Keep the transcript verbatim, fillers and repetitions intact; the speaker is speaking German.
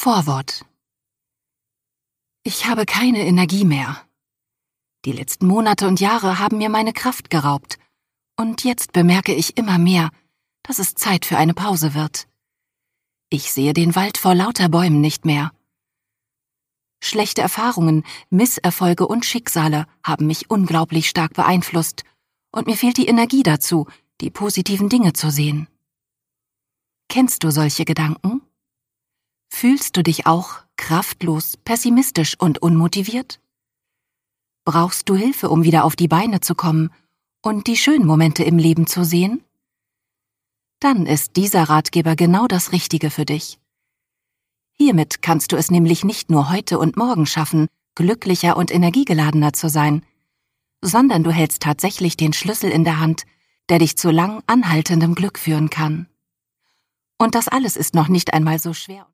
Vorwort. Ich habe keine Energie mehr. Die letzten Monate und Jahre haben mir meine Kraft geraubt. Und jetzt bemerke ich immer mehr, dass es Zeit für eine Pause wird. Ich sehe den Wald vor lauter Bäumen nicht mehr. Schlechte Erfahrungen, Misserfolge und Schicksale haben mich unglaublich stark beeinflusst und mir fehlt die Energie dazu, die positiven Dinge zu sehen. Kennst du solche Gedanken? Fühlst du dich auch kraftlos, pessimistisch und unmotiviert? Brauchst du Hilfe, um wieder auf die Beine zu kommen und die schönen Momente im Leben zu sehen? Dann ist dieser Ratgeber genau das Richtige für dich. Hiermit kannst du es nämlich nicht nur heute und morgen schaffen, glücklicher und energiegeladener zu sein, sondern du hältst tatsächlich den Schlüssel in der Hand, der dich zu lang anhaltendem Glück führen kann. Und das alles ist noch nicht einmal so schwer.